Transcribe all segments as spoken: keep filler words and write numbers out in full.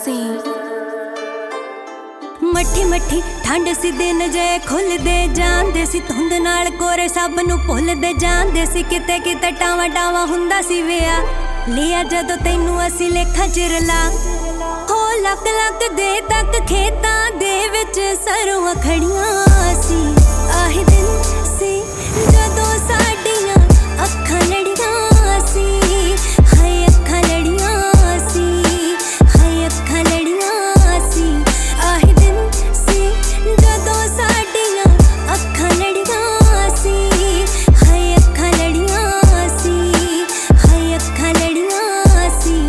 सी। मट्ठी मट्ठी ठंड सी दिन जे खुलदे जांदे सी, धुंद नाल कोरे सब नूं भुलदे जांदे सी। किते किते टावा टावा हुंदा सी विया, लिया जदों तैनूं असीं लेखा चिरला। हो लक लक दे तक खेतां दे विच सरवां खड़ियां सी। आही दिन सी जदों साडियां अखां लड़ियां सी, हाय अखां लड़ियां सी, हाय अखां लड़ियां सी। आही दिन सी जदों साडियां अखां लड़ियां सी, हाय अखां लड़ियां सी, हाय अखां लड़ियां सी।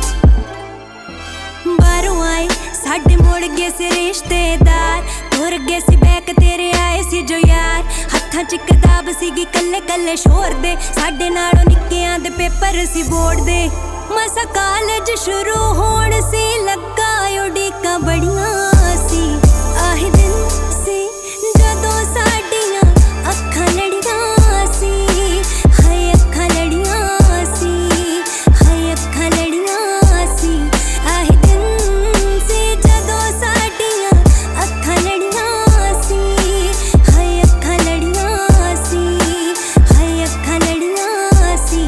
बाहरों आए साडे मुड़ गए सी रिश्तेदार, तुर गए सी बैक तेरे आए सी जो यार। हत्थां च किताब सीगी कल्ले कल्ले शोर दे, साडे नालों निक्कियां दे पेपर सी बोर्ड दे। मसा कालेज शुरू होण सी लगा उड़ीकां बड़ियां सी। आही दिन सी जदों साडियां अखां लड़ियां सी, हाय अखां लड़ियां सी, हाय अखां लड़ियां सी। आही दिन सी जदों साडियां अखां लड़ियां सी, हाय अखां लड़ियां सी, हाय अखां लड़ियां सी।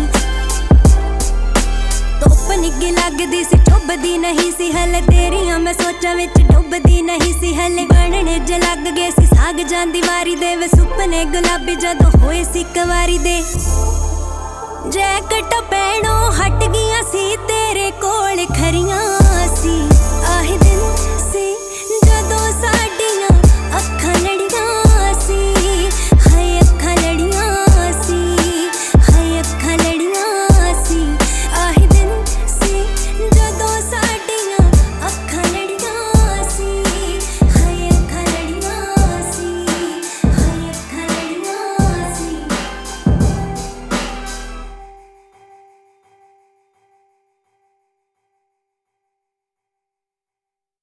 धुप्प निੱਘੀ लगदी सी चुभदी नहीं सी हले, तेरियां मैं सोचां विच डुबदी नहीं सी हले। बनने ज लग गए सी साग जांदी वारी दे, वे सुपने गुलाबी जदों होए सी कवारी दे। जैकट पैणों हट गईयां सी तेरे कोल खरियां सी। आही दिन सी